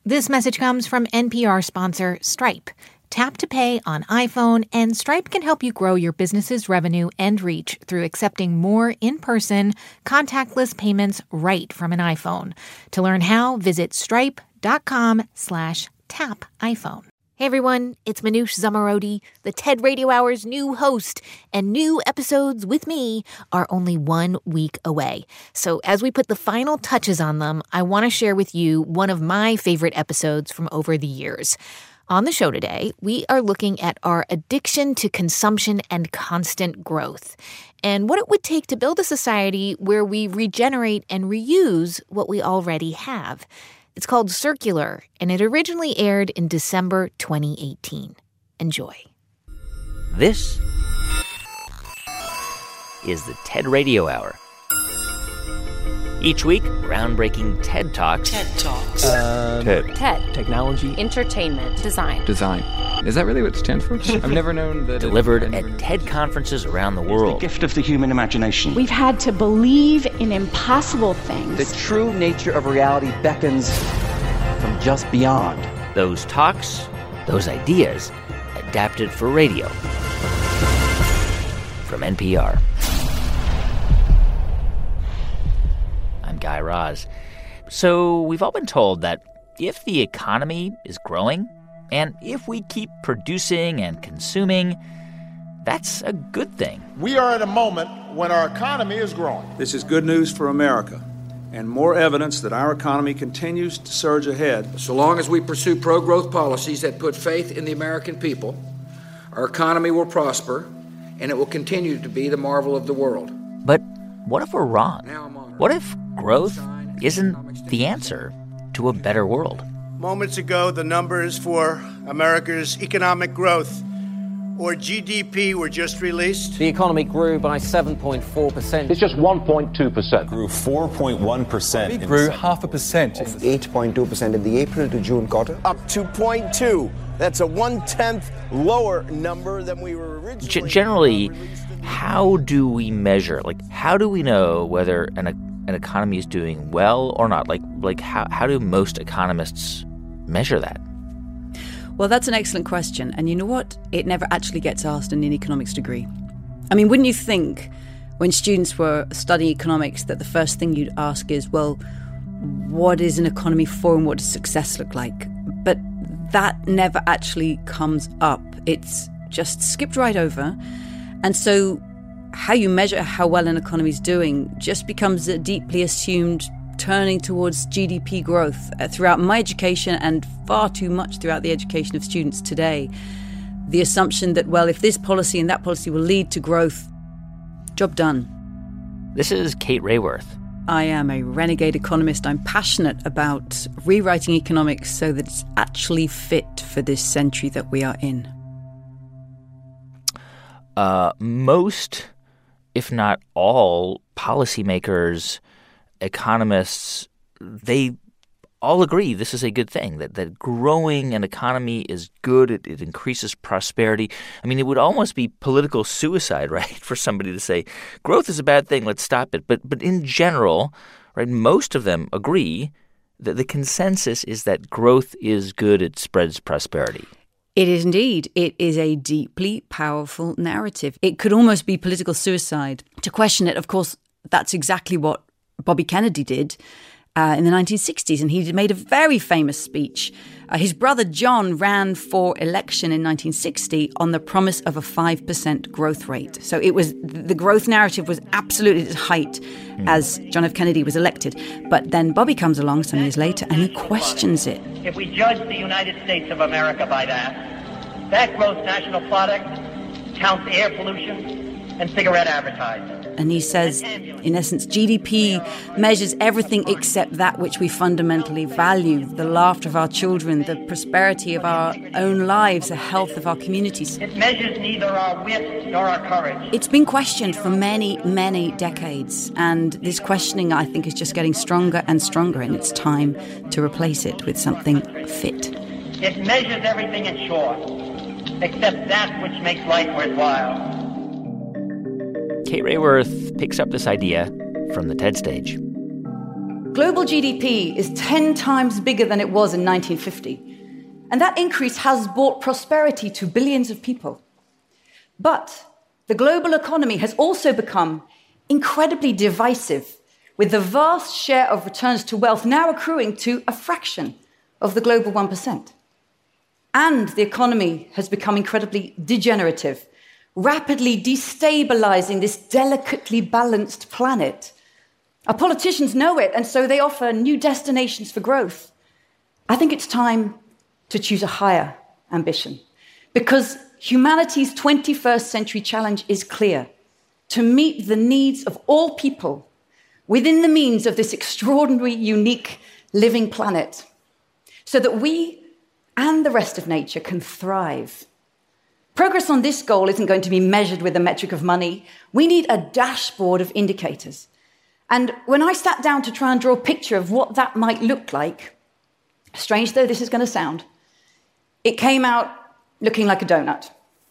This message comes from NPR sponsor Stripe. Tap to pay on iPhone, and Stripe can help you grow your business's revenue and reach through accepting more in-person, contactless payments right from an iPhone. To learn how, visit stripe.com/tapiphone. Hey everyone, it's Manoush Zomorodi, the TED Radio Hour's new host, and new episodes with me are only 1 week away. So as we put the final touches on them, I want to share with you one of my favorite episodes from over the years. On the show today, we are looking at our addiction to consumption and constant growth, and what it would take to build a society where we regenerate and reuse what we already have. It's called Circular, and it originally aired in December 2018. Enjoy. This is the TED Radio Hour. Each week, groundbreaking TED Talks. TED Talks. TED. Technology. Entertainment. Design. Is that really what it stands for? I've never known that. Delivered at TED conferences around the world. The gift of the human imagination. We've had to believe in impossible things. The true nature of reality beckons from just beyond. Those talks, those ideas, adapted for radio. From NPR. I'm Guy Raz. So we've all been told that if the economy is growing, and if we keep producing and consuming, that's a good thing. We are at a moment when our economy is growing. This is good news for America, and more evidence that our economy continues to surge ahead. So long as we pursue pro-growth policies that put faith in the American people, our economy will prosper, and it will continue to be the marvel of the world. But what if we're wrong? What if growth isn't the answer to a better world? Moments ago, the numbers for America's economic growth, or GDP, were just released. The economy grew by 7.4%. It's just 1.2%. Grew 4.1%. It grew 0.5%. 8.2% in the April to June quarter. Up 2.2. That's a 1/10 lower number than we were originally. Generally, how do we measure? How do we know whether an economy is doing well or not? How do most economists measure that? Well, that's an excellent question. And you know what? It never actually gets asked in an economics degree. I mean, wouldn't you think when students were studying economics that the first thing you'd ask is, well, what is an economy for and what does success look like? But that never actually comes up. It's just skipped right over. And so how you measure how well an economy is doing just becomes a deeply assumed turning towards GDP growth throughout my education and far too much throughout the education of students today. The assumption that, well, if this policy and that policy will lead to growth, job done. This is Kate Raworth. I am a renegade economist. I'm passionate about rewriting economics so that it's actually fit for this century that we are in. Most, if not all, policymakers, economists, they all agree this is a good thing, that growing an economy is good. It increases prosperity. I mean, it would almost be political suicide, right, for somebody to say growth is a bad thing, let's stop it. But in general, right, most of them agree that the consensus is that growth is good. It spreads prosperity. It is indeed. It is a deeply powerful narrative. It could almost be political suicide to question it. Of course, that's exactly what Bobby Kennedy did in the 1960s, and he made a very famous speech. His brother John ran for election in 1960 on the promise of a 5% growth rate. So it was the growth narrative was absolutely at its height as John F. Kennedy was elected. But then Bobby comes along some years later and he questions it. If we judge the United States of America by that gross national product counts air pollution and cigarette advertising. And he says, in essence, GDP measures everything except that which we fundamentally value, the laughter of our children, the prosperity of our own lives, the health of our communities. It measures neither our wit nor our courage. It's been questioned for many, many decades, and this questioning, I think, is just getting stronger and stronger, and it's time to replace it with something fit. It measures everything in short, except that which makes life worthwhile. Kate Raworth picks up this idea from the TED stage. Global GDP is 10 times bigger than it was in 1950. And that increase has brought prosperity to billions of people. But the global economy has also become incredibly divisive, with the vast share of returns to wealth now accruing to a fraction of the global 1%. And the economy has become incredibly degenerative, rapidly destabilizing this delicately balanced planet. Our politicians know it, and so they offer new destinations for growth. I think it's time to choose a higher ambition, because humanity's 21st century challenge is clear: to meet the needs of all people within the means of this extraordinary, unique, living planet, so that we and the rest of nature can thrive. Progress on this goal isn't going to be measured with the metric of money. We need a dashboard of indicators. And when I sat down to try and draw a picture of what that might look like, strange though this is going to sound, it came out looking like a donut.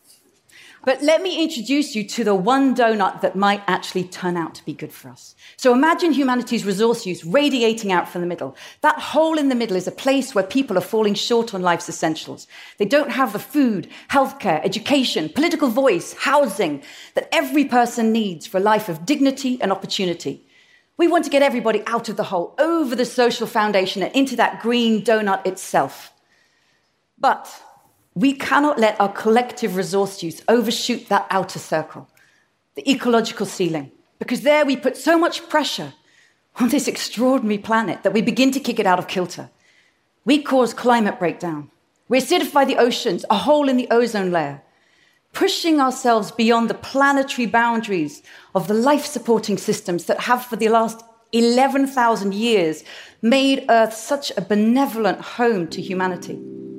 But let me introduce you to the one donut that might actually turn out to be good for us. So imagine humanity's resource use radiating out from the middle. That hole in the middle is a place where people are falling short on life's essentials. They don't have the food, healthcare, education, political voice, housing that every person needs for a life of dignity and opportunity. We want to get everybody out of the hole, over the social foundation and into that green donut itself. But we cannot let our collective resource use overshoot that outer circle, the ecological ceiling, because there we put so much pressure on this extraordinary planet that we begin to kick it out of kilter. We cause climate breakdown. We acidify the oceans, a hole in the ozone layer, pushing ourselves beyond the planetary boundaries of the life-supporting systems that have, for the last 11,000 years, made Earth such a benevolent home to humanity.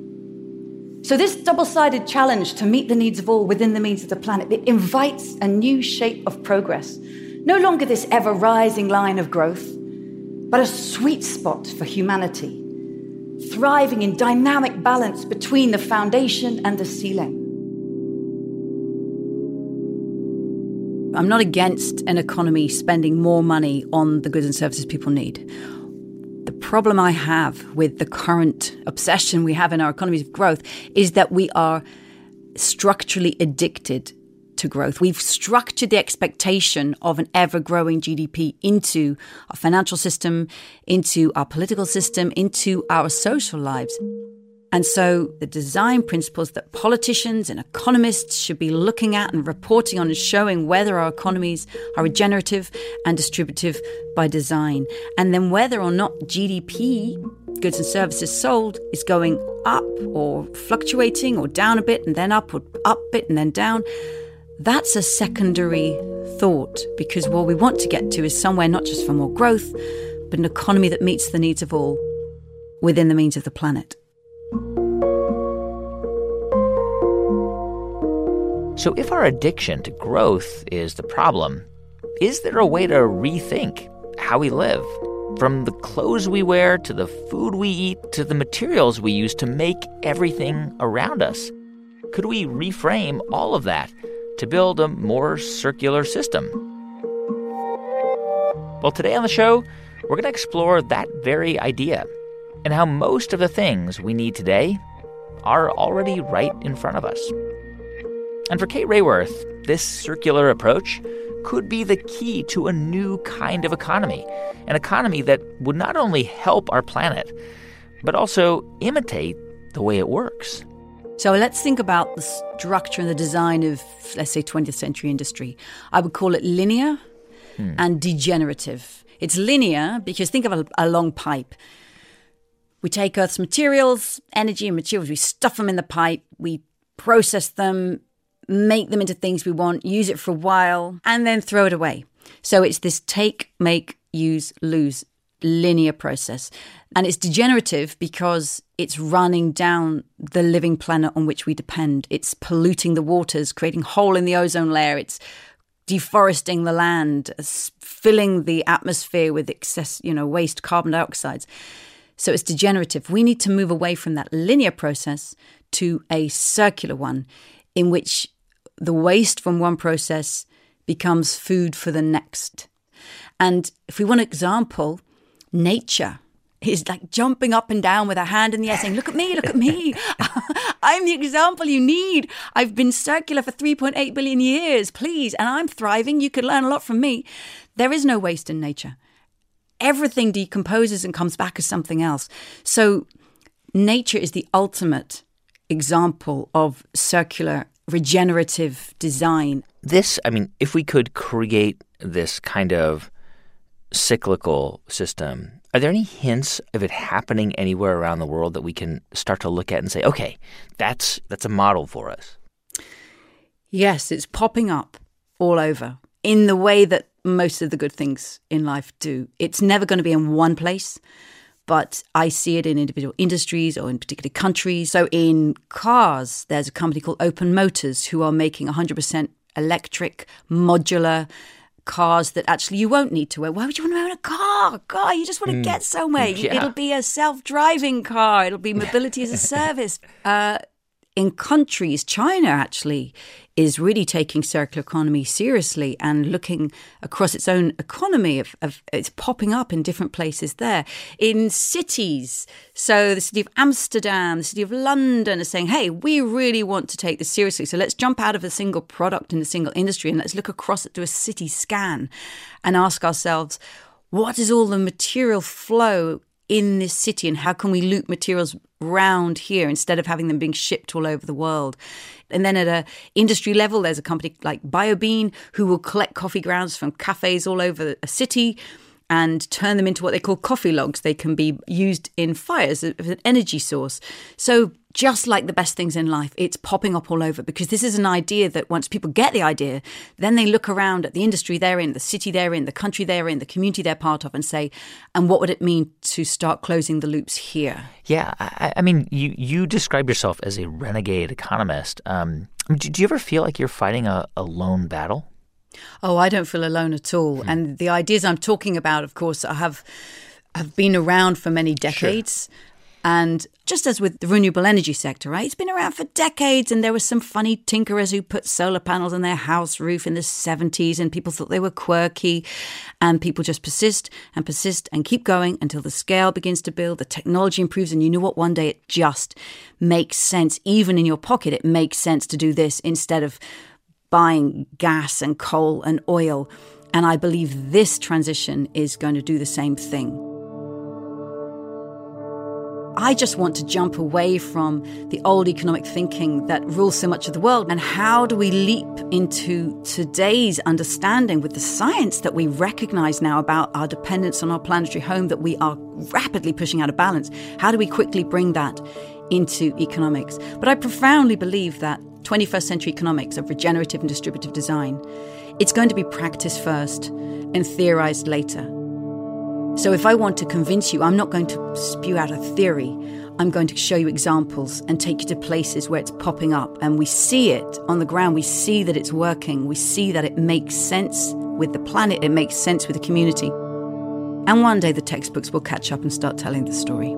So this double-sided challenge to meet the needs of all within the means of the planet, it invites a new shape of progress. No longer this ever-rising line of growth, but a sweet spot for humanity, thriving in dynamic balance between the foundation and the ceiling. I'm not against an economy spending more money on the goods and services people need. The problem I have with the current obsession we have in our economies of growth is that we are structurally addicted to growth. We've structured the expectation of an ever-growing GDP into our financial system, into our political system, into our social lives. And so the design principles that politicians and economists should be looking at and reporting on and showing whether our economies are regenerative and distributive by design. And then whether or not GDP, goods and services sold, is going up or fluctuating or down a bit and then up, or up a bit and then down. That's a secondary thought, because what we want to get to is somewhere not just for more growth, but an economy that meets the needs of all within the means of the planet. So if our addiction to growth is the problem, is there a way to rethink how we live? From the clothes we wear, to the food we eat, to the materials we use to make everything around us. Could we reframe all of that to build a more circular system? Well, today on the show, we're going to explore that very idea and how most of the things we need today are already right in front of us. And for Kate Raworth, this circular approach could be the key to a new kind of economy, an economy that would not only help our planet, but also imitate the way it works. So let's think about the structure and the design of, let's say, 20th century industry. I would call it linear and degenerative. It's linear because think of a long pipe. We take Earth's materials, energy and materials, we stuff them in the pipe, we process them, make them into things we want, use it for a while, and then throw it away. So it's this take, make, use, lose linear process. And it's degenerative because it's running down the living planet on which we depend. It's polluting the waters, creating a hole in the ozone layer. It's deforesting the land, filling the atmosphere with excess, waste carbon dioxides. So it's degenerative. We need to move away from that linear process to a circular one in which the waste from one process becomes food for the next. And if we want an example, nature is like jumping up and down with her hand in the air saying, look at me, I'm the example you need. I've been circular for 3.8 billion years, please, and I'm thriving. You could learn a lot from me. There is no waste in nature. Everything decomposes and comes back as something else. So nature is the ultimate example of circular regenerative design. If we could create this kind of cyclical system, are there any hints of it happening anywhere around the world that we can start to look at and say, okay, that's a model for us? Yes, it's popping up all over in the way that most of the good things in life do. It's never going to be in one place, but I see it in individual industries or in particular countries. So in cars, there's a company called Open Motors who are making 100% electric, modular cars that actually you won't need to own. Why would you want to own a car? You just want to get somewhere. Yeah. It'll be a self-driving car. It'll be mobility as a service. In countries, China actually is really taking circular economy seriously and looking across its own economy. It's popping up in different places there. In cities, so the city of Amsterdam, the city of London are saying, hey, we really want to take this seriously. So let's jump out of a single product in a single industry and let's look across it, do a city scan and ask ourselves, what is all the material flow in this city and how can we loop materials round here instead of having them being shipped all over the world? And then at an industry level, there's a company like BioBean who will collect coffee grounds from cafes all over a city and turn them into what they call coffee logs. They can be used in fires as an energy source. So just like the best things in life, it's popping up all over because this is an idea that once people get the idea, then they look around at the industry they're in, the city they're in, the country they're in, the community they're part of and say, and what would it mean to start closing the loops here? Yeah, you describe yourself as a renegade economist. Do you ever feel like you're fighting a lone battle? Oh, I don't feel alone at all. And the ideas I'm talking about, of course, have been around for many decades. Sure. And just as with the renewable energy sector, right? It's been around for decades and there were some funny tinkerers who put solar panels on their house roof in the 70s and people thought they were quirky and people just persist and keep going until the scale begins to build, the technology improves and you know what, one day it just makes sense. Even in your pocket, it makes sense to do this instead of buying gas and coal and oil. And I believe this transition is going to do the same thing. I just want to jump away from the old economic thinking that rules so much of the world. And how do we leap into today's understanding with the science that we recognize now about our dependence on our planetary home that we are rapidly pushing out of balance? How do we quickly bring that into economics? But I profoundly believe that 21st century economics of regenerative and distributive design, it's going to be practiced first and theorized later. So if I want to convince you, I'm not going to spew out a theory. I'm going to show you examples and take you to places where it's popping up and we see it on the ground. We see that it's working. We see that it makes sense with the planet. It makes sense with the community. And one day the textbooks will catch up and start telling the story.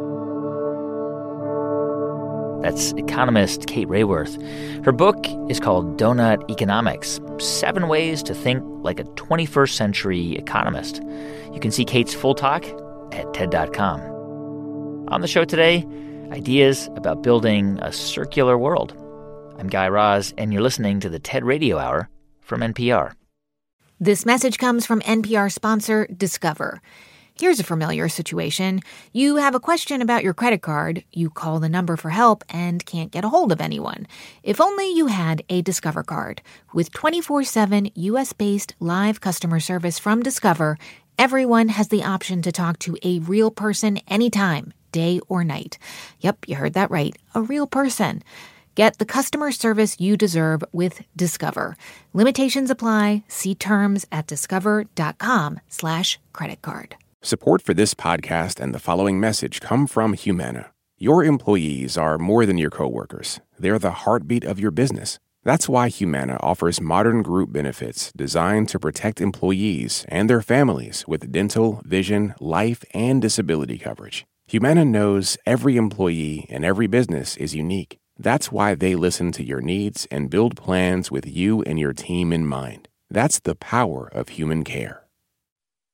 That's economist Kate Raworth. Her book is called Doughnut Economics: 7 Ways to Think Like a 21st Century Economist. You can see Kate's full talk at TED.com. On the show today, ideas about building a circular world. I'm Guy Raz, and you're listening to the TED Radio Hour from NPR. This message comes from NPR sponsor Discover. Here's a familiar situation. You have a question about your credit card. You call the number for help and can't get a hold of anyone. If only you had a Discover card. With 24/7 U.S.-based live customer service from Discover, everyone has the option to talk to a real person anytime, day or night. Yep, you heard that right. A real person. Get the customer service you deserve with Discover. Limitations apply. See terms at discover.com/creditcard. Support for this podcast and the following message come from Humana. Your employees are more than your coworkers. They're the heartbeat of your business. That's why Humana offers modern group benefits designed to protect employees and their families with dental, vision, life, and disability coverage. Humana knows every employee and every business is unique. That's why they listen to your needs and build plans with you and your team in mind. That's the power of human care.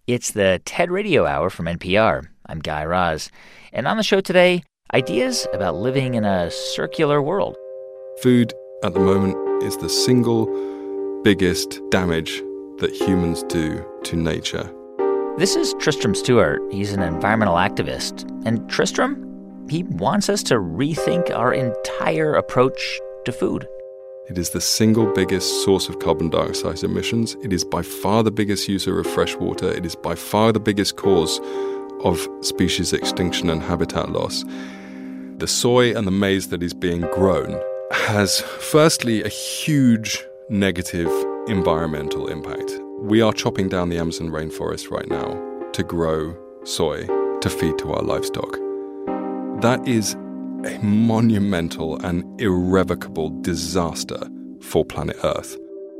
It's the TED Radio Hour from NPR. I'm Guy Raz. And on the show today, ideas about living in a circular world. Food at the moment is the single biggest damage that humans do to nature. This is Tristram Stewart. He's an environmental activist. And Tristram, he wants us to rethink our entire approach to food. It is the single biggest source of carbon dioxide emissions. It is by far the biggest user of fresh water. It is by far the biggest cause of species extinction and habitat loss. The soy and the maize that is being grown has, firstly, a huge negative environmental impact. We are chopping down the Amazon rainforest right now to grow soy to feed to our livestock. That is a monumental and irrevocable disaster for planet Earth.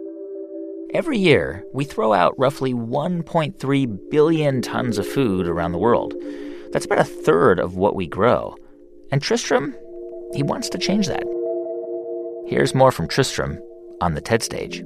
Every year, we throw out roughly 1.3 billion tons of food around the world. That's about a third of what we grow. And Tristram, he wants to change that. Here's more from Tristram on the TED stage.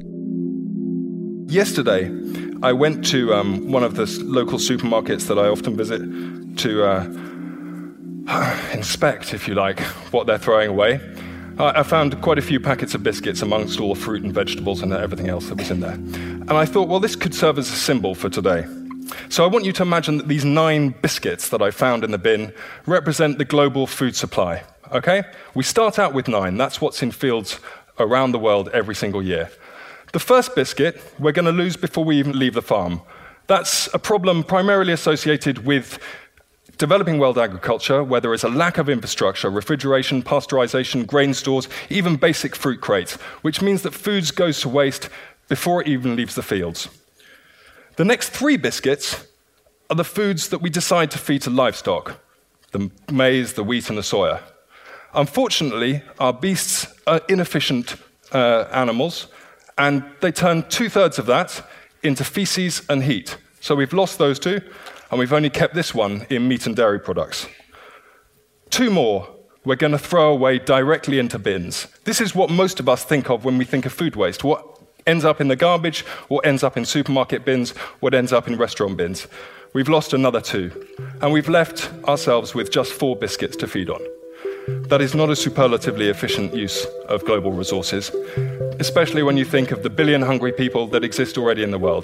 Yesterday, I went to one of the local supermarkets that I often visit to inspect, if you like, what they're throwing away. I found quite a few packets of biscuits amongst all the fruit and vegetables and everything else that was in there. And I thought, well, this could serve as a symbol for today. So I want you to imagine that these 9 biscuits that I found in the bin represent the global food supply, okay? We start out with 9. That's what's in fields around the world every single year. The first biscuit we're going to lose before we even leave the farm. That's a problem primarily associated with developing world agriculture, where there is a lack of infrastructure, refrigeration, pasteurization, grain stores, even basic fruit crates, which means that food goes to waste before it even leaves the fields. The next 3 biscuits are the foods that we decide to feed to livestock, the maize, the wheat, and the soya. Unfortunately, our beasts are inefficient animals, and they turn 2/3 of that into feces and heat. So we've lost those 2, and we've only kept this one in meat and dairy products. 2 more we're going to throw away directly into bins. This is what most of us think of when we think of food waste. What ends up in the garbage, what ends up in supermarket bins, what ends up in restaurant bins. We've lost another 2, and we've left ourselves with just 4 biscuits to feed on. That is not a superlatively efficient use of global resources, especially when you think of the billion hungry people that exist already in the world.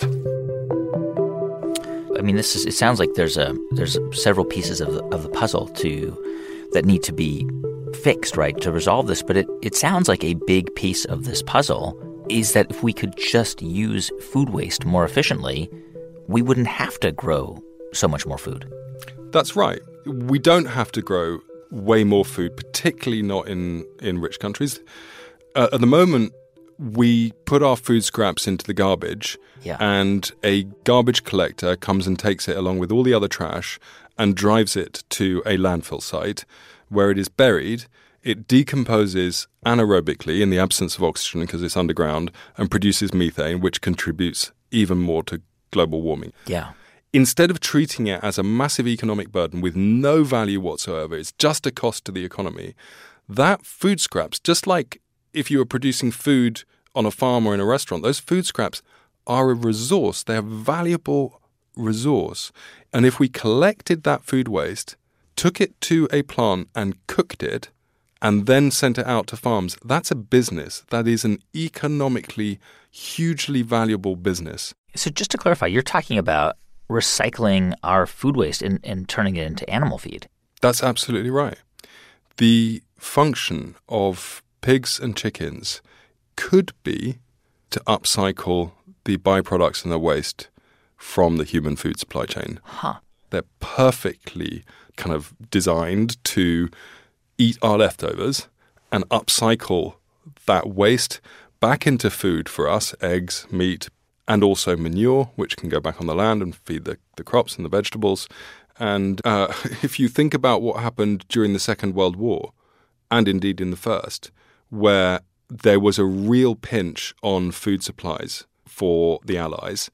I mean, it sounds like there's several pieces of the puzzle that need to be fixed, right, to resolve this. But it sounds like a big piece of this puzzle is that if we could just use food waste more efficiently, we wouldn't have to grow so much more food. That's right. We don't have to grow way more food, particularly not in rich countries. At the moment, we put our food scraps into the garbage, and a garbage collector comes and takes it along with all the other trash and drives it to a landfill site where it is buried. It decomposes anaerobically in the absence of oxygen because it's underground and produces methane, which contributes even more to global warming. Yeah. Instead of treating it as a massive economic burden with no value whatsoever, it's just a cost to the economy, that food scraps, just like if you were producing food on a farm or in a restaurant, those food scraps are a resource. They're a valuable resource. And if we collected that food waste, took it to a plant and cooked it, and then sent it out to farms, that's a business. That is an economically hugely valuable business. So just to clarify, you're talking about recycling our food waste and turning it into animal feed. That's absolutely right. The function of pigs and chickens could be to upcycle the byproducts and the waste from the human food supply chain. They're perfectly kind of designed to eat our leftovers and upcycle that waste back into food for us, eggs, meat, and also manure, which can go back on the land and feed the crops and the vegetables. And if you think about what happened during the Second World War, and indeed in the First, where there was a real pinch on food supplies for the Allies,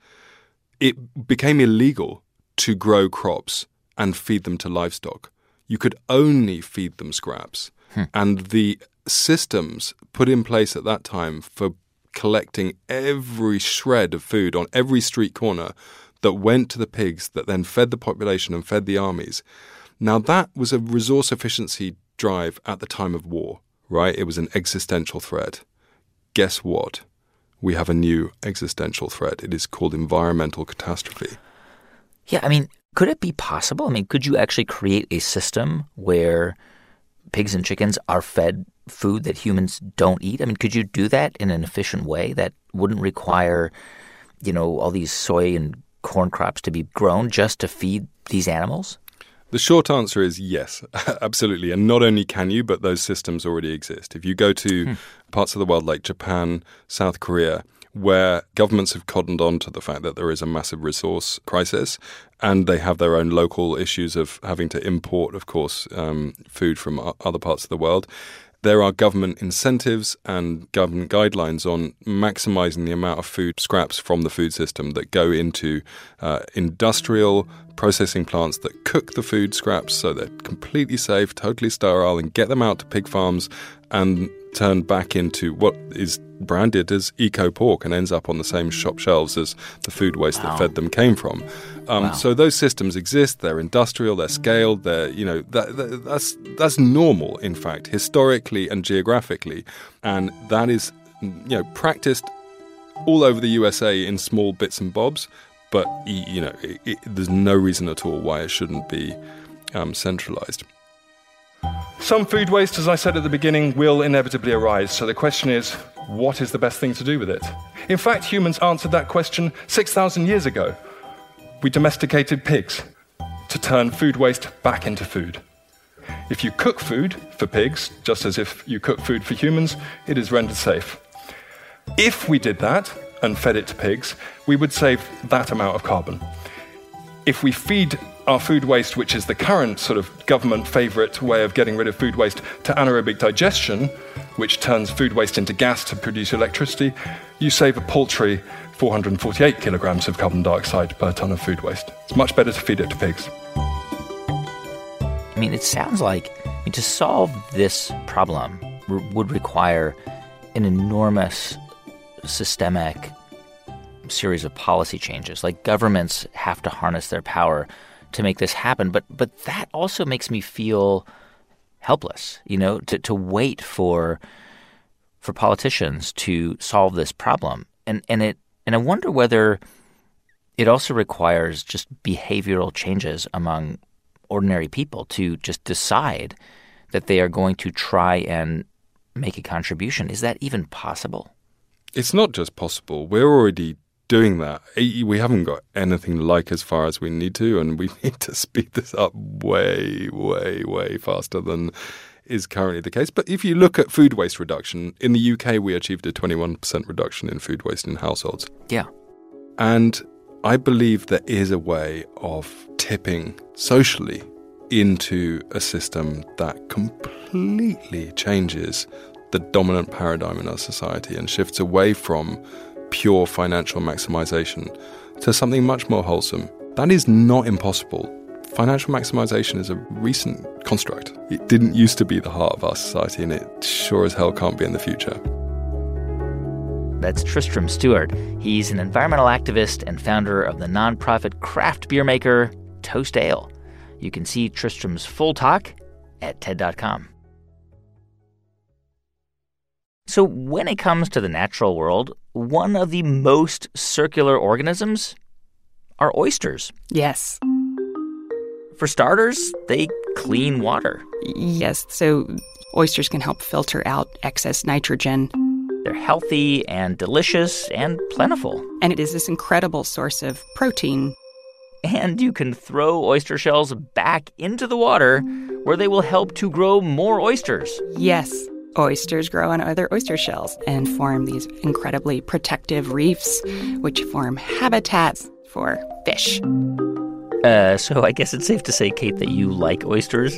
it became illegal to grow crops and feed them to livestock. You could only feed them scraps. And the systems put in place at that time for collecting every shred of food on every street corner that went to the pigs that then fed the population and fed the armies. Now, that was a resource efficiency drive at the time of war, right? It was an existential threat. Guess what? We have a new existential threat. It is called environmental catastrophe. Yeah, I mean, could it be possible? I mean, could you actually create a system where pigs and chickens are fed food that humans don't eat? I mean, could you do that in an efficient way that wouldn't require, all these soy and corn crops to be grown just to feed these animals? The short answer is yes, absolutely. And not only can you, but those systems already exist. If you go to parts of the world like Japan, South Korea, where governments have cottoned on to the fact that there is a massive resource crisis, and they have their own local issues of having to import, of course, food from other parts of the world, there are government incentives and government guidelines on maximizing the amount of food scraps from the food system that go into industrial processing plants that cook the food scraps so they're completely safe, totally sterile, and get them out to pig farms and turn back into what is branded as eco-pork and ends up on the same shop shelves as the food waste that fed them came from. So those systems exist. They're industrial. They're scaled. They're that's normal, in fact, historically and geographically, and that is practiced all over the USA in small bits and bobs. But there's no reason at all why it shouldn't be centralized. Some food waste, as I said at the beginning, will inevitably arise. So the question is, what is the best thing to do with it? In fact, humans answered that question 6,000 years ago. We domesticated pigs to turn food waste back into food. If you cook food for pigs, just as if you cook food for humans, it is rendered safe. If we did that and fed it to pigs, we would save that amount of carbon. If we feed our food waste, which is the current sort of government favourite way of getting rid of food waste, to anaerobic digestion, which turns food waste into gas to produce electricity, you save a paltry 448 kilograms of carbon dioxide per tonne of food waste. It's much better to feed it to pigs. I mean, it sounds like to solve this problem would require an enormous systemic series of policy changes. Like, governments have to harness their power to make this happen. But that also makes me feel helpless, to wait for politicians to solve this problem. And I wonder whether it also requires just behavioral changes among ordinary people to just decide that they are going to try and make a contribution. Is that even possible? It's not just possible. We're already doing that. We haven't got anything like as far as we need to, and we need to speed this up way, way, way faster than is currently the case. But if you look at food waste reduction, in the UK we achieved a 21% reduction in food waste in households. Yeah. And I believe there is a way of tipping socially into a system that completely changes the dominant paradigm in our society and shifts away from pure financial maximization to something much more wholesome. That is not impossible. Financial maximization is a recent construct. It didn't used to be the heart of our society, and it sure as hell can't be in the future. That's Tristram Stewart. He's an environmental activist and founder of the nonprofit craft beer maker Toast Ale. You can see Tristram's full talk at TED.com. So when it comes to the natural world, one of the most circular organisms are oysters. Yes. For starters, they clean water. Yes, so oysters can help filter out excess nitrogen. They're healthy and delicious and plentiful. And it is this incredible source of protein. And you can throw oyster shells back into the water where they will help to grow more oysters. Yes. Oysters grow on other oyster shells and form these incredibly protective reefs, which form habitats for fish. So I guess it's safe to say, Kate, that you like oysters?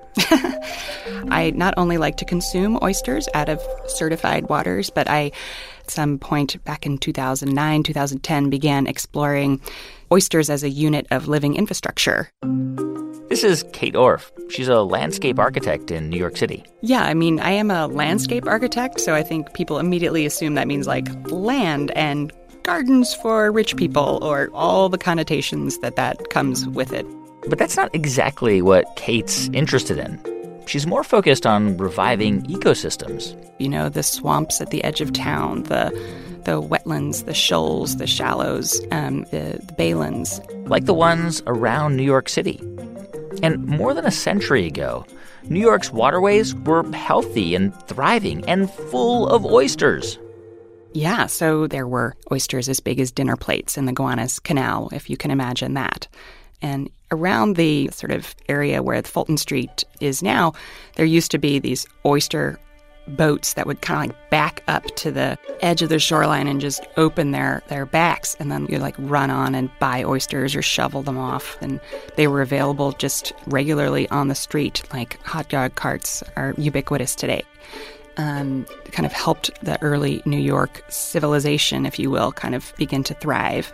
I not only like to consume oysters out of certified waters, but I, at some point back in 2009, 2010, began exploring oysters as a unit of living infrastructure. This is Kate Orff. She's a landscape architect in New York City. Yeah, I mean, I am a landscape architect, so I think people immediately assume that means like land and gardens for rich people, or all the connotations that comes with it. But that's not exactly what Kate's interested in. She's more focused on reviving ecosystems. You know, the swamps at the edge of town, the wetlands, the shoals, the shallows, the baylands. Like the ones around New York City. And more than a century ago, New York's waterways were healthy and thriving and full of oysters. Yeah, so there were oysters as big as dinner plates in the Gowanus Canal, if you can imagine that. And around the sort of area where Fulton Street is now, there used to be these oyster boats that would kind of like back up to the edge of the shoreline and just open their backs, and then you'd like run on and buy oysters or shovel them off. And they were available just regularly on the street, like hot dog carts are ubiquitous today. Kind of helped the early New York civilization, if you will, kind of begin to thrive.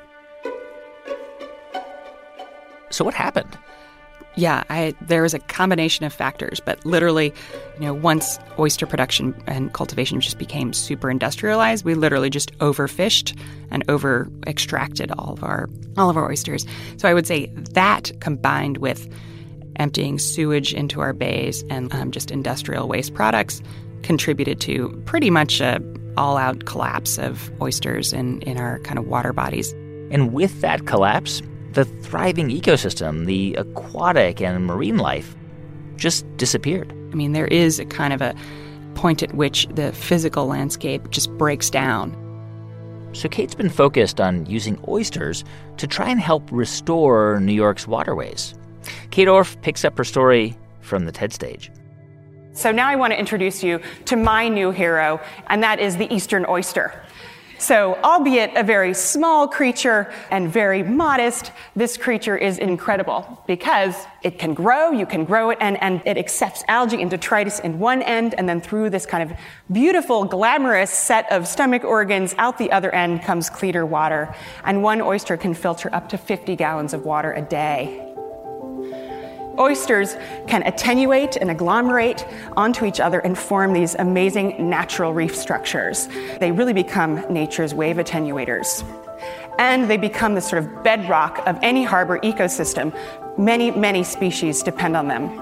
So what happened? Yeah, there was a combination of factors, but literally, once oyster production and cultivation just became super industrialized, we literally just overfished and over-extracted all of our oysters. So I would say that, combined with emptying sewage into our bays and just industrial waste products, contributed to pretty much an all-out collapse of oysters in our kind of water bodies. And with that collapse, the thriving ecosystem, the aquatic and marine life, just disappeared. I mean, there is a kind of a point at which the physical landscape just breaks down. So Kate's been focused on using oysters to try and help restore New York's waterways. Kate Orff picks up her story from the TED stage. So now I want to introduce you to my new hero, and that is the eastern oyster. So, albeit a very small creature and very modest, this creature is incredible because it can grow, you can grow it, and it accepts algae and detritus in one end, and then through this kind of beautiful, glamorous set of stomach organs, out the other end comes cleaner water. And one oyster can filter up to 50 gallons of water a day. Oysters can attenuate and agglomerate onto each other and form these amazing natural reef structures. They really become nature's wave attenuators. And they become the sort of bedrock of any harbor ecosystem. Many, many species depend on them.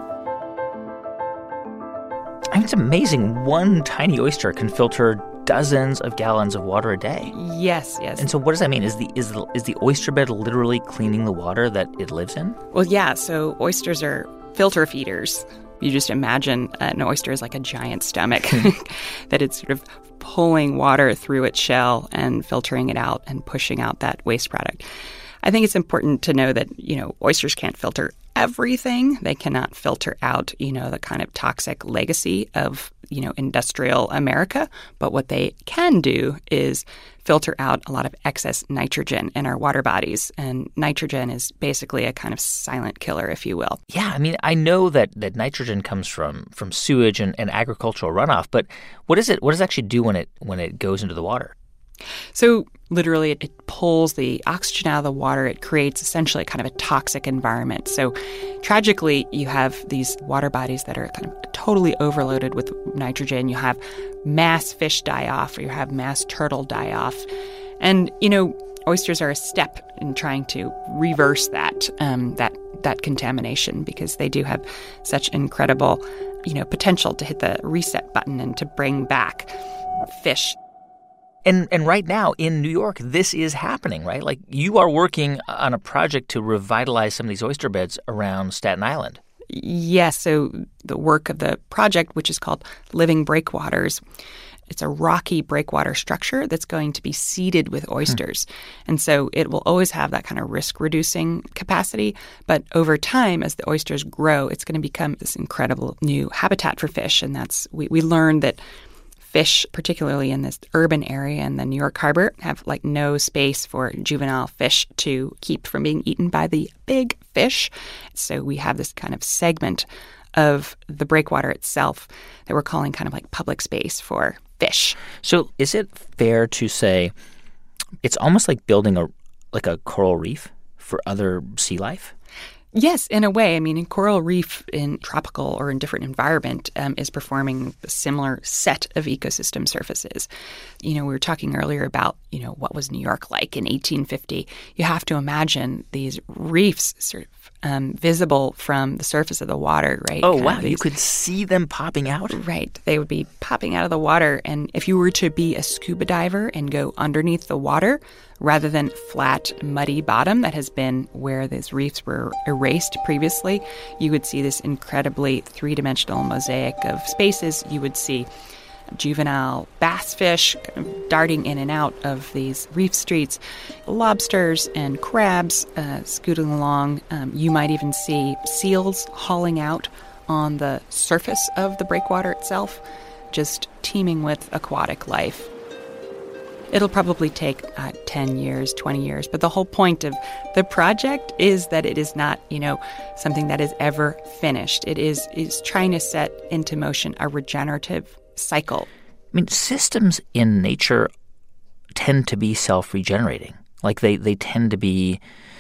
I mean, it's amazing. One tiny oyster can filter dozens of gallons of water a day. Yes. And so what does that mean? Is the oyster bed literally cleaning the water that it lives in? Well, yeah. So oysters are filter feeders. You just imagine an oyster is like a giant stomach, that it's sort of pulling water through its shell and filtering it out and pushing out that waste product. I think it's important to know that, oysters can't filter everything. They cannot filter out, the kind of toxic legacy of, industrial America. But what they can do is filter out a lot of excess nitrogen in our water bodies. And nitrogen is basically a kind of silent killer, if you will. Yeah, I mean, I know that nitrogen comes from sewage and agricultural runoff, but what does it actually do when it goes into the water? So literally, it pulls the oxygen out of the water. It creates essentially kind of a toxic environment. So tragically, you have these water bodies that are kind of totally overloaded with nitrogen. You have mass fish die off, or you have mass turtle die off. And, oysters are a step in trying to reverse that contamination, because they do have such incredible, potential to hit the reset button and to bring back fish. And right now in New York, this is happening, right? Like, you are working on a project to revitalize some of these oyster beds around Staten Island. Yes. So the work of the project, which is called Living Breakwaters, it's a rocky breakwater structure that's going to be seeded with oysters. And so it will always have that kind of risk-reducing capacity. But over time, as the oysters grow, it's going to become this incredible new habitat for fish. And we learned that fish, particularly in this urban area in the New York harbor, have no space for juvenile fish to keep from being eaten by the big fish. So we have this kind of segment of the breakwater itself that we're calling kind of like public space for fish. So is it fair to say it's almost like building a coral reef for other sea life? Yes, in a way. I mean, a coral reef in tropical or in different environment is performing a similar set of ecosystem surfaces. We were talking earlier about, what was New York like in 1850. You have to imagine these reefs sort of visible from the surface of the water, right? Oh, wow. You could see them popping out? Right. They would be popping out of the water. And if you were to be a scuba diver and go underneath the water, rather than flat, muddy bottom that has been where these reefs were erased previously, you would see this incredibly three-dimensional mosaic of spaces. You would see juvenile bass fish kind of darting in and out of these reef streets, lobsters and crabs scooting along. You might even see seals hauling out on the surface of the breakwater itself, just teeming with aquatic life. It'll probably take 10 years, 20 years. But the whole point of the project is that it is not, something that is ever finished. It is trying to set into motion a regenerative cycle. I mean, systems in nature tend to be self-regenerating. Like they tend to be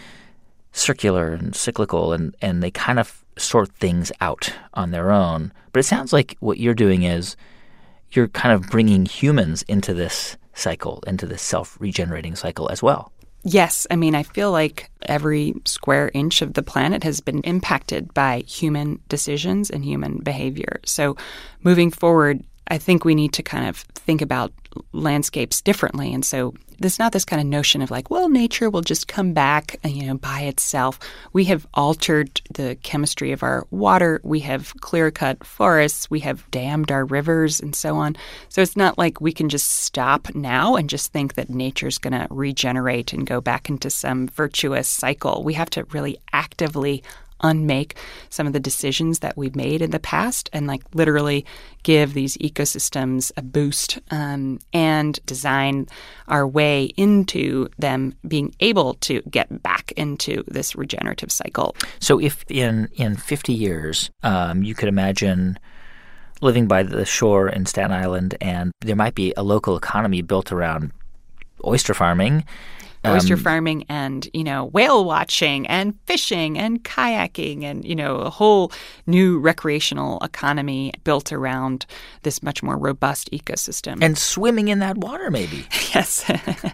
circular and cyclical, and they kind of sort things out on their own. But it sounds like what you're doing is you're kind of bringing humans into this cycle, into this self-regenerating cycle as well. Yes. I mean, I feel like every square inch of the planet has been impacted by human decisions and human behavior. So moving forward, I think we need to kind of think about landscapes differently. And so there's not this kind of notion of like, well, nature will just come back, by itself. We have altered the chemistry of our water. We have clear-cut forests. We have dammed our rivers and so on. So it's not like we can just stop now and just think that nature's going to regenerate and go back into some virtuous cycle. We have to really actively unmake some of the decisions that we've made in the past and literally give these ecosystems a boost and design our way into them being able to get back into this regenerative cycle. So if in 50 years you could imagine living by the shore in Staten Island and there might be a local economy built around oyster farming, oyster farming and, whale watching and fishing and kayaking and, a whole new recreational economy built around this much more robust ecosystem. And swimming in that water, maybe. Yes.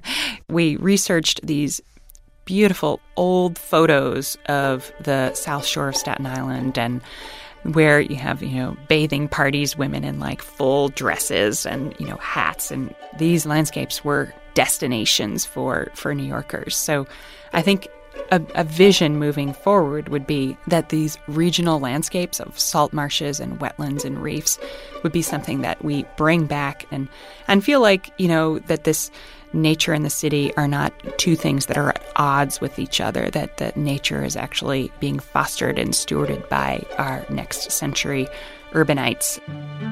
We researched these beautiful old photos of the South Shore of Staten Island and where you have, bathing parties, women in full dresses and, hats. And these landscapes were destinations for New Yorkers. So I think a vision moving forward would be that these regional landscapes of salt marshes and wetlands and reefs would be something that we bring back and feel like, that this nature and the city are not two things that are at odds with each other, that nature is actually being fostered and stewarded by our next century urbanites.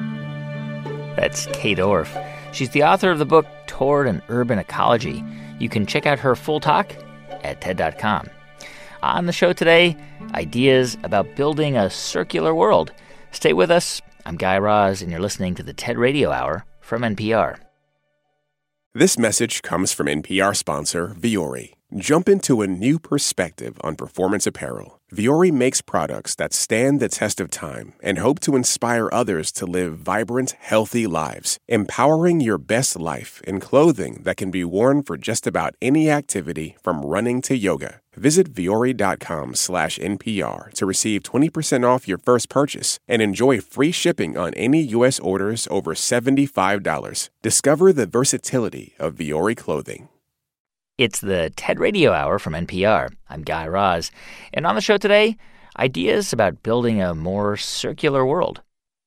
That's Kate Orff. She's the author of the book Toward an Urban Ecology. You can check out her full talk at TED.com. On the show today, ideas about building a circular world. Stay with us. I'm Guy Raz, and you're listening to the TED Radio Hour from NPR. This message comes from NPR sponsor Vuori. Jump into a new perspective on performance apparel. Vuori makes products that stand the test of time and hope to inspire others to live vibrant, healthy lives, empowering your best life in clothing that can be worn for just about any activity from running to yoga. Visit Vuori.com/NPR to receive 20% off your first purchase and enjoy free shipping on any U.S. orders over $75. Discover the versatility of Vuori clothing. It's the TED Radio Hour from NPR. I'm Guy Raz. And on the show today, ideas about building a more circular world.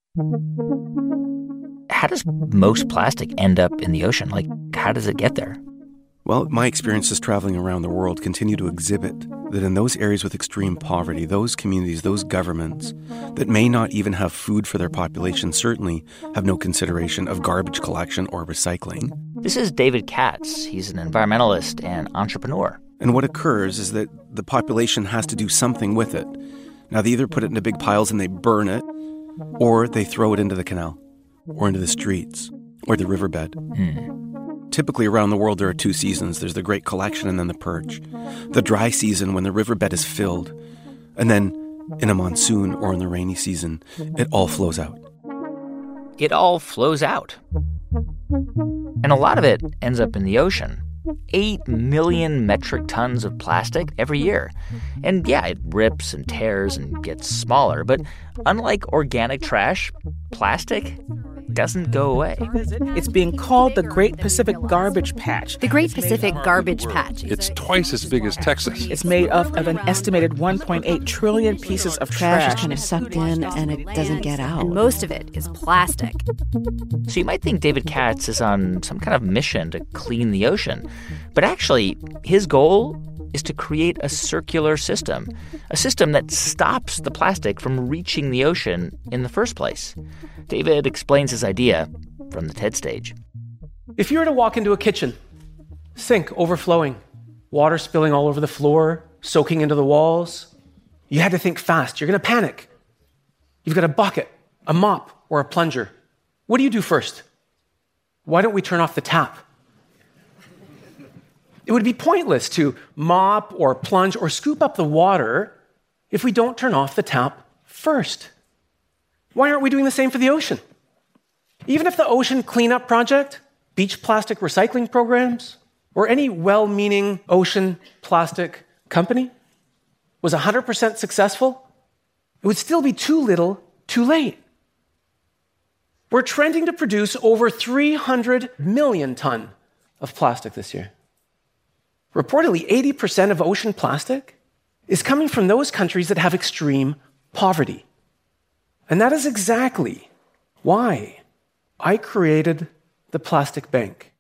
How does most plastic end up in the ocean? How does it get there? Well, my experiences traveling around the world continue to exhibit that in those areas with extreme poverty, those communities, those governments that may not even have food for their population certainly have no consideration of garbage collection or recycling. This is David Katz. He's an environmentalist and entrepreneur. And what occurs is that the population has to do something with it. Now, they either put it into big piles and they burn it, or they throw it into the canal, or into the streets, or the riverbed. Typically around the world there are two seasons. There's the Great Collection and then the Purge. The dry season when the riverbed is filled, And then in a monsoon or in the rainy season, it all flows out. It all flows out. And a lot of it ends up in the ocean. 8 million metric tons of plastic every year. And yeah, it rips and tears and gets smaller. But unlike organic trash, plastic doesn't go away. It's being called the Great Pacific Garbage Patch. The Great Pacific Garbage Patch. It's twice as big as Texas. It's made up of an estimated 1.8 trillion pieces of trash. Trash is kind of sucked in and it doesn't get out. And most of it is plastic. So you might think David Katz is on some kind of mission to clean the ocean. But actually, his goal is to create a circular system, a system that stops the plastic from reaching the ocean in the first place. David explains his idea from the TED stage. If you were to walk into a kitchen, sink overflowing, water spilling all over the floor, soaking into the walls, you had to think fast. You're going to panic. You've got a bucket, a mop, or a plunger. What do you do first? Why don't we turn off the tap? It would be pointless to mop or plunge or scoop up the water if we don't turn off the tap first. Why aren't we doing the same for the ocean? Even if the ocean cleanup project, beach plastic recycling programs, or any well-meaning ocean plastic company was 100% successful, it would still be too little, too late. We're trending to produce over 300 million tons of plastic this year. Reportedly, 80% of ocean plastic is coming from those countries that have extreme poverty. And that is exactly why I created the Plastic Bank.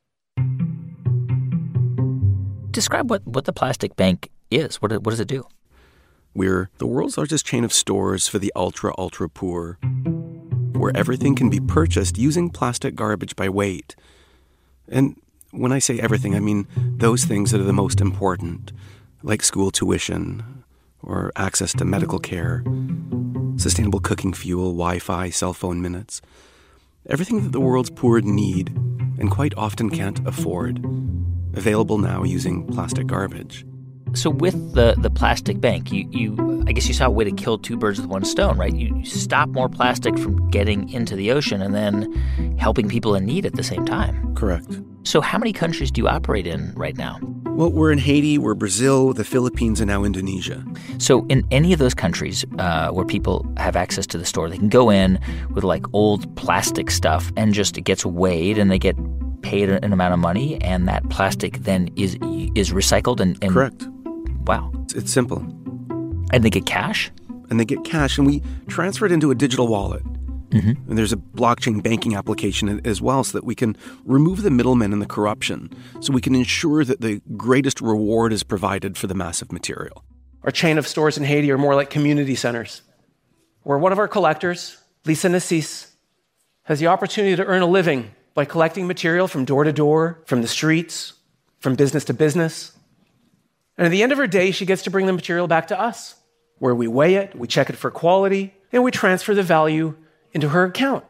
Describe what the Plastic Bank is. What does it do? We're the world's largest chain of stores for the ultra poor, where everything can be purchased using plastic garbage by weight. And when I say everything, I mean those things that are the most important, like school tuition or access to medical care, sustainable cooking fuel, Wi-Fi, cell phone minutes. Everything that the world's poor need and quite often can't afford, available now using plastic garbage. So with the Plastic Bank, I guess you saw a way to kill two birds with one stone, right? You stop more plastic from getting into the ocean and then helping people in need at the same time. Correct. So how many countries do you operate in right now? Well, we're in Haiti, we're Brazil, the Philippines, and now Indonesia. So in any of those countries where people have access to the store, they can go in with like old plastic stuff and just it gets weighed and they get paid an amount of money and that plastic then is recycled and Correct. Wow. It's simple. And they get cash? And they get cash, and we transfer it into a digital wallet. Mm-hmm. And there's a blockchain banking application as well so that we can remove the middlemen and the corruption, so we can ensure that the greatest reward is provided for the massive material. Our chain of stores in Haiti are more like community centers, where one of our collectors, Lisa Nassis, has the opportunity to earn a living by collecting material from door to door, from the streets, from business to business. And at the end of her day, she gets to bring the material back to us, where we weigh it, we check it for quality, and we transfer the value into her account.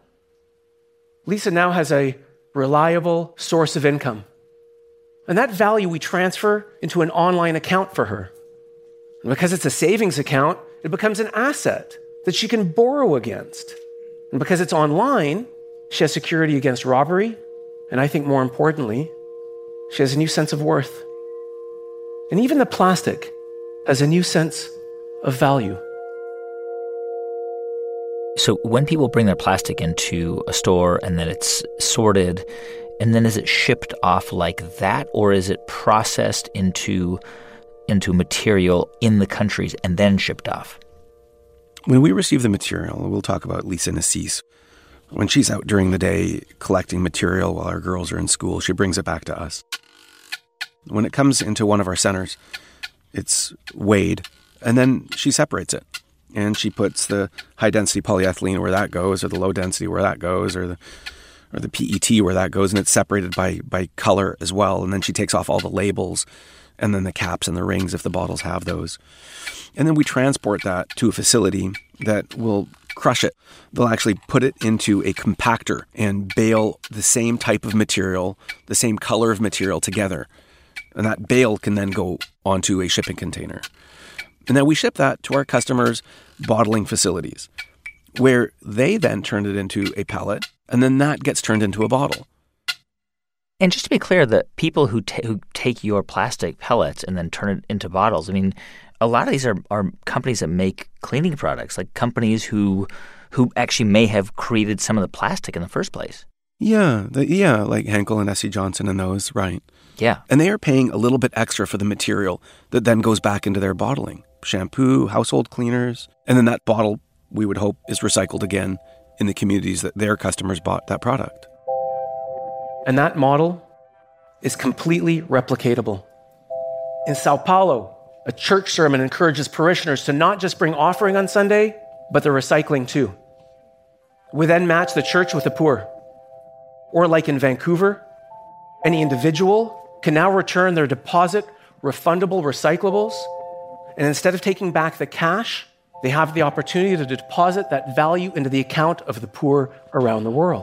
Lisa now has a reliable source of income. And that value we transfer into an online account for her. And because it's a savings account, it becomes an asset that she can borrow against. And because it's online, she has security against robbery. And I think more importantly, she has a new sense of worth. And even the plastic has a new sense of value. So when people bring their plastic into a store and then it's sorted, and then is it shipped off like that, or is it processed into material in the countries and then shipped off? When we receive the material, we'll talk about Lisa Nassis. When she's out during the day collecting material while our girls are in school, she brings it back to us. When it comes into one of our centers, it's weighed, and then she separates it. And she puts the high-density polyethylene where that goes, or the low-density where that goes, or the PET where that goes, and it's separated by color as well. And then she takes off all the labels, and then the caps and the rings if the bottles have those. And then we transport that to a facility that will crush it. They'll actually put it into a compactor and bale the same type of material, the same color of material together. And that bale can then go onto a shipping container. And then we ship that to our customers' bottling facilities, where they then turn it into a pellet, and then that gets turned into a bottle. And just to be clear, the people who take your plastic pellets and then turn it into bottles, I mean, a lot of these are companies that make cleaning products, like companies who actually may have created some of the plastic in the first place. Yeah, like Henkel and S.C. Johnson and those, right. Yeah. And they are paying a little bit extra for the material that then goes back into their bottling. Shampoo, household cleaners, and then that bottle, we would hope, is recycled again in the communities that their customers bought that product. And that model is completely replicatable. In Sao Paulo, a church sermon encourages parishioners to not just bring offering on Sunday, but the recycling too. We then match the church with the poor. Or like in Vancouver, any individual can now return their deposit refundable recyclables, and instead of taking back the cash, they have the opportunity to deposit that value into the account of the poor around the world.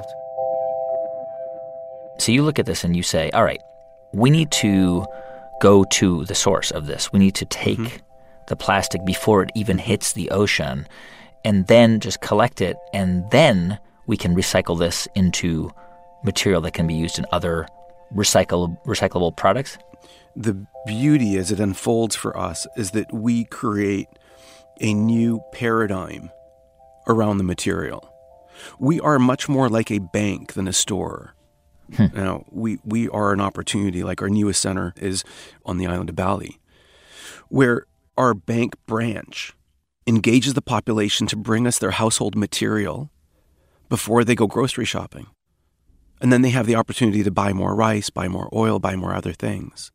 So you look at this and you say, all right, we need to go to the source of this. We need to take the plastic before it even hits the ocean and then just collect it, and then we can recycle this into material that can be used in other recyclable products? The beauty as it unfolds for us is that we create a new paradigm around the material. We are much more like a bank than a store. Now, we are an opportunity, like our newest center is on the island of Bali, where our bank branch engages the population to bring us their household material before they go grocery shopping. And then they have the opportunity to buy more rice, buy more oil, buy more other things.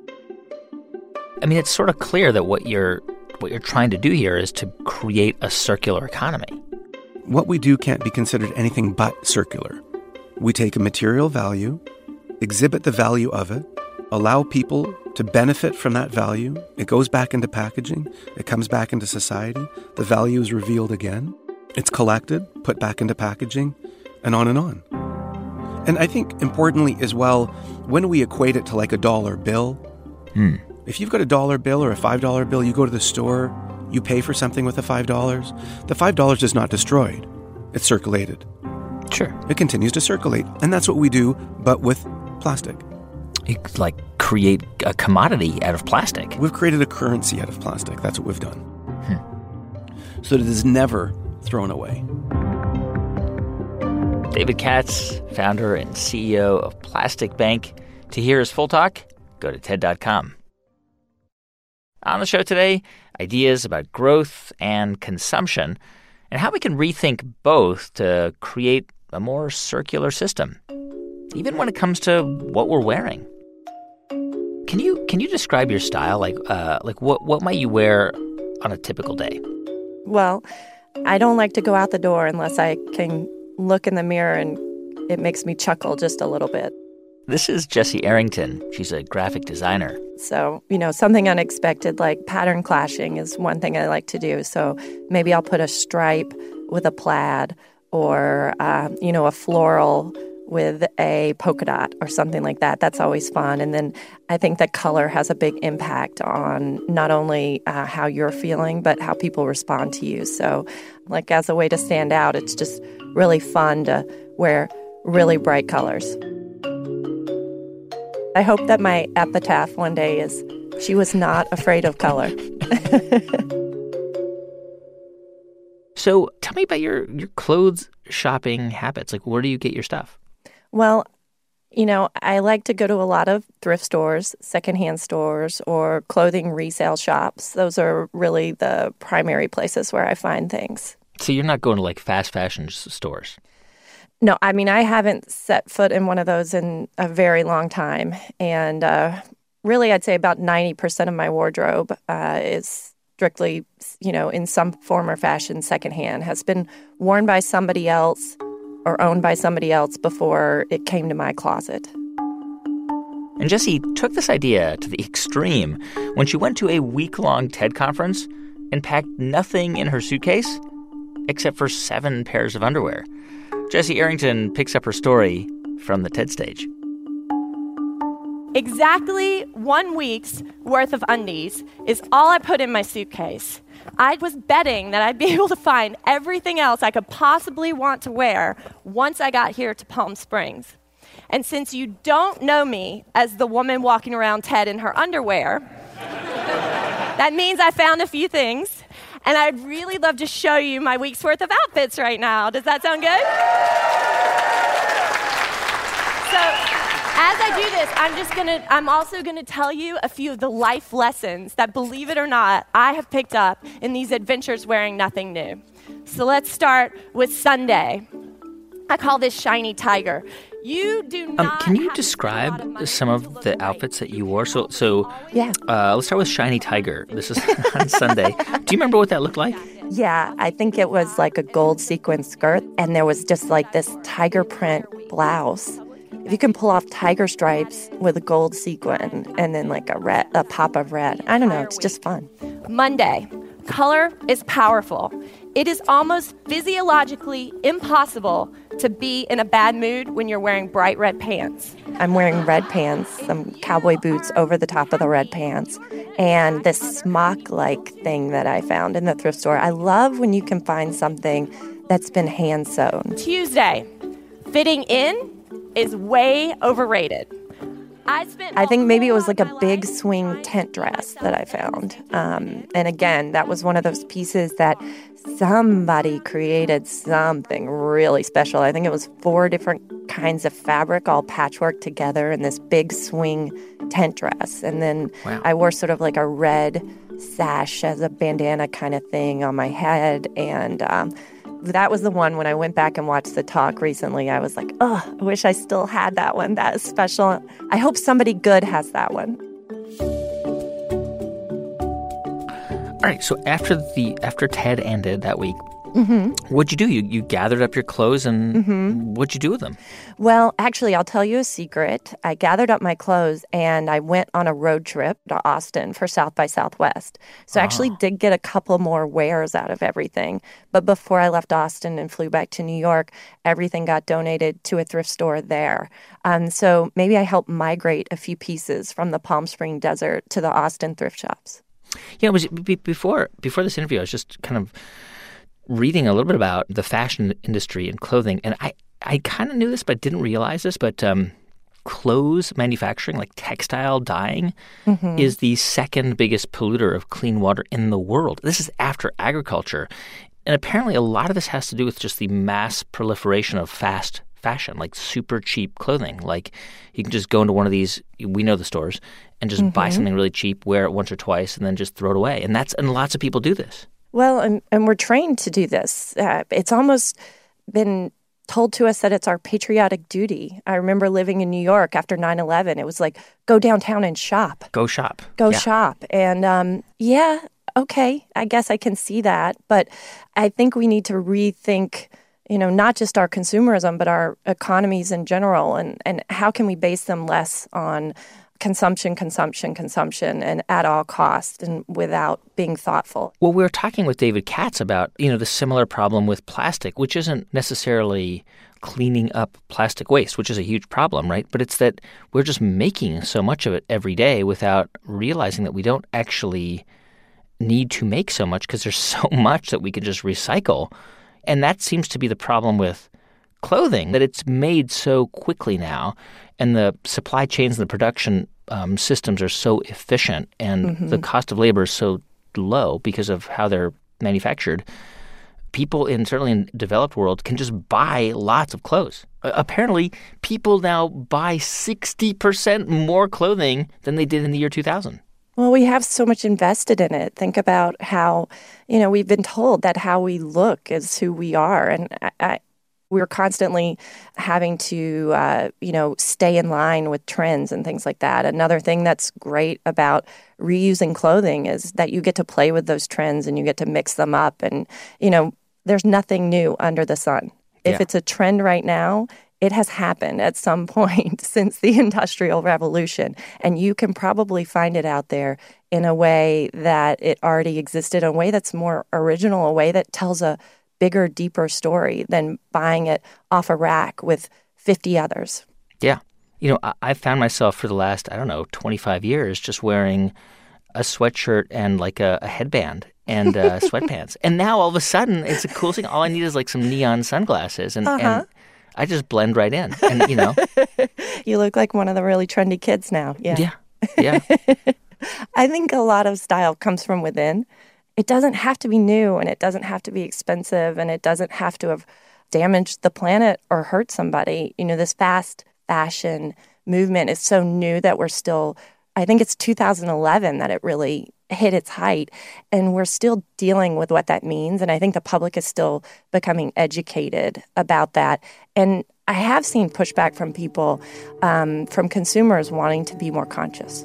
I mean, it's sort of clear that what you're trying to do here is to create a circular economy. What we do can't be considered anything but circular. We take a material value, exhibit the value of it, allow people to benefit from that value. It goes back into packaging. It comes back into society. The value is revealed again. It's collected, put back into packaging, and on and on. And I think importantly as well, when we equate it to like a dollar bill, if you've got a dollar bill or a $5 bill, you go to the store, you pay for something with the $5. The $5 is not destroyed. It's circulated. Sure. It continues to circulate. And that's what we do, but with plastic. You like create a commodity out of plastic. We've created a currency out of plastic. That's what we've done. So that it is never thrown away. David Katz, founder and CEO of Plastic Bank. To hear his full talk, go to TED.com. On the show today, ideas about growth and consumption and how we can rethink both to create a more circular system, even when it comes to what we're wearing. Can you describe your style? Like what might you wear on a typical day? Well, I don't like to go out the door unless I can look in the mirror and it makes me chuckle just a little bit. This is Jessie Arrington. She's a graphic designer. So, something unexpected like pattern clashing is one thing I like to do. So maybe I'll put a stripe with a plaid or, a floral with a polka dot or something like that. That's always fun. And then I think that color has a big impact on not only how you're feeling, but how people respond to you. So like as a way to stand out, it's just really fun to wear really bright colors. I hope that my epitaph one day is, she was not afraid of color. So tell me about your clothes shopping habits. Like, where do you get your stuff? Well, I like to go to a lot of thrift stores, secondhand stores, or clothing resale shops. Those are really the primary places where I find things. So you're not going to like fast fashion stores? No, I mean, I haven't set foot in one of those in a very long time. And really, I'd say about 90% of my wardrobe is strictly, in some form or fashion, secondhand, has been worn by somebody else or owned by somebody else before it came to my closet. And Jessie took this idea to the extreme when she went to a week-long TED conference and packed nothing in her suitcase except for 7 pairs of underwear. Jessie Arrington picks up her story from the TED stage. Exactly 1 week's worth of undies is all I put in my suitcase. I was betting that I'd be able to find everything else I could possibly want to wear once I got here to Palm Springs. And since you don't know me as the woman walking around TED in her underwear, that means I found a few things, and I'd really love to show you my week's worth of outfits right now. Does that sound good? So, as I do this, I'm also gonna tell you a few of the life lessons that, believe it or not, I have picked up in these adventures wearing nothing new. So let's start with Sunday. I call this Shiny Tiger. You do not. Can you describe some of the outfits that you wore? Yeah. Let's start with Shiny Tiger. This is on Sunday. Do you remember what that looked like? Yeah, I think it was like a gold sequin skirt, and there was just like this tiger print blouse. If you can pull off tiger stripes with a gold sequin and then like a pop of red, I don't know, it's just fun. Monday, color is powerful. It is almost physiologically impossible to be in a bad mood when you're wearing bright red pants. I'm wearing red pants, some cowboy boots over the top of the red pants, and this smock-like thing that I found in the thrift store. I love when you can find something that's been hand-sewn. Tuesday, fitting in is way overrated. I think maybe it was like a big swing tent dress that I found. And again, that was one of those pieces that somebody created something really special. I think it was 4 different kinds of fabric all patchworked together in this big swing tent dress. And then I wore sort of like a red sash as a bandana kind of thing on my head. And that was the one when I went back and watched the talk recently. I was like, oh, I wish I still had that one. That is special. I hope somebody good has that one. All right, so after TED ended that week, what'd you do? You gathered up your clothes, and what'd you do with them? Well, actually, I'll tell you a secret. I gathered up my clothes, and I went on a road trip to Austin for South by Southwest. So I actually did get a couple more wears out of everything. But before I left Austin and flew back to New York, everything got donated to a thrift store there. So maybe I helped migrate a few pieces from the Palm Springs desert to the Austin thrift shops. Yeah, it was before this interview, I was just kind of reading a little bit about the fashion industry and clothing, and I kind of knew this, but didn't realize this, but clothes manufacturing, like textile dyeing, is the second biggest polluter of clean water in the world. This is after agriculture. And apparently a lot of this has to do with just the mass proliferation of fast fashion, like super cheap clothing. Like you can just go into one of these, we know the stores, and just buy something really cheap, wear it once or twice, and then just throw it away. And lots of people do this. Well, and we're trained to do this. It's almost been told to us that it's our patriotic duty. I remember living in New York after 9/11. It was like, go downtown and shop. Go shop. Go shop. And okay, I guess I can see that. But I think we need to rethink, not just our consumerism, but our economies in general. And how can we base them less on consumption, and at all costs and without being thoughtful. Well, we were talking with David Katz about, the similar problem with plastic, which isn't necessarily cleaning up plastic waste, which is a huge problem, right? But it's that we're just making so much of it every day without realizing that we don't actually need to make so much because there's so much that we could just recycle. And that seems to be the problem with clothing, that it's made so quickly now, and the supply chains and the production systems are so efficient, and the cost of labor is so low because of how they're manufactured. People certainly in developed world can just buy lots of clothes. Apparently, people now buy 60% more clothing than they did in the year 2000. Well, we have so much invested in it. Think about how, we've been told that how we look is who we are. And we're constantly having to, stay in line with trends and things like that. Another thing that's great about reusing clothing is that you get to play with those trends and you get to mix them up. And, there's nothing new under the sun. If it's a trend right now, it has happened at some point since the Industrial Revolution. And you can probably find it out there in a way that it already existed, a way that's more original, a way that tells a bigger, deeper story than buying it off a rack with 50 others. Yeah. You know, I found myself for the last, 25 years just wearing a sweatshirt and like a headband and sweatpants. And now all of a sudden it's a cool thing. All I need is like some neon sunglasses and I just blend right in. And, You look like one of the really trendy kids now. Yeah. I think a lot of style comes from within. It doesn't have to be new, and it doesn't have to be expensive, and it doesn't have to have damaged the planet or hurt somebody. You know, this fast fashion movement is so new that we're still, I think it's 2011 that it really hit its height, and we're still dealing with what that means. And I think the public is still becoming educated about that. And I have seen pushback from people, from consumers wanting to be more conscious.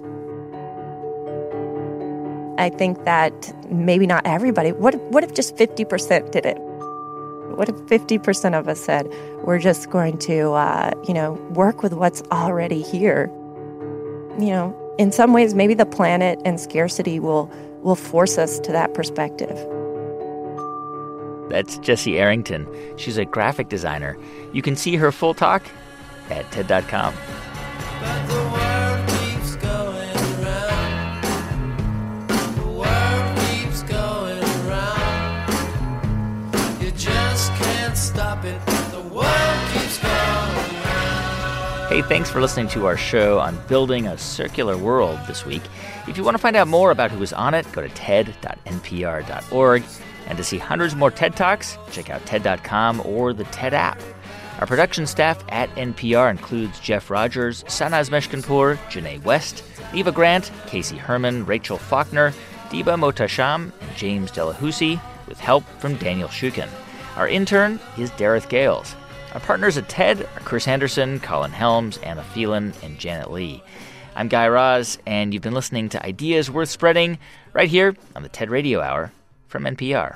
I think that maybe not everybody. What if just 50% did it? What if 50% of us said, we're just going to, work with what's already here? You know, in some ways, maybe the planet and scarcity will force us to that perspective. That's Jessie Arrington. She's a graphic designer. You can see her full talk at TED.com. Hey, thanks for listening to our show on building a circular world this week. If you want to find out more about who was on it, go to ted.npr.org. And to see hundreds more TED Talks, check out TED.com or the TED app. Our production staff at NPR includes Jeff Rogers, Sanaz Meshkinpour, Janae West, Eva Grant, Casey Herman, Rachel Faulkner, Diba Motasham, and James Delahousie, with help from Daniel Shukin. Our intern is Dareth Gales. Our partners at TED are Chris Anderson, Colin Helms, Anna Phelan, and Janet Lee. I'm Guy Raz, and you've been listening to Ideas Worth Spreading right here on the TED Radio Hour from NPR.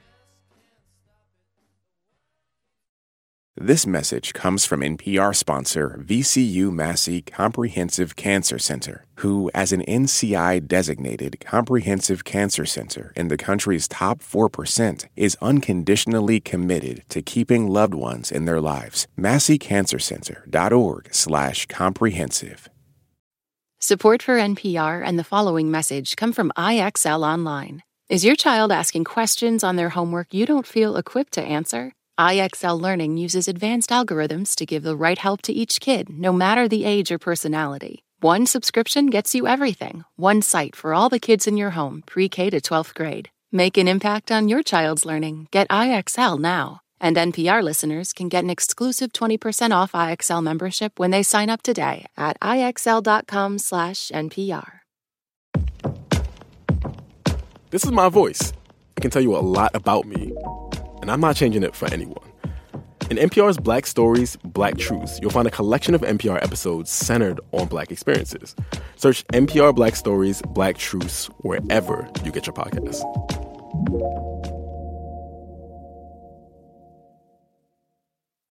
This message comes from NPR sponsor VCU Massey Comprehensive Cancer Center, who, as an NCI-designated comprehensive cancer center in the country's top 4%, is unconditionally committed to keeping loved ones in their lives. MasseyCancerCenter.org/comprehensive. Support for NPR and the following message come from IXL Online. Is your child asking questions on their homework you don't feel equipped to answer? IXL Learning uses advanced algorithms to give the right help to each kid, no matter the age or personality. One subscription gets you everything. One site for all the kids in your home, pre-K to 12th grade. Make an impact on your child's learning. Get IXL now. And NPR listeners can get an exclusive 20% off IXL membership when they sign up today at IXL.com/NPR. This is my voice. I can tell you a lot about me, and I'm not changing it for anyone. In NPR's Black Stories, Black Truths, you'll find a collection of NPR episodes centered on Black experiences. Search NPR Black Stories, Black Truths wherever you get your podcasts.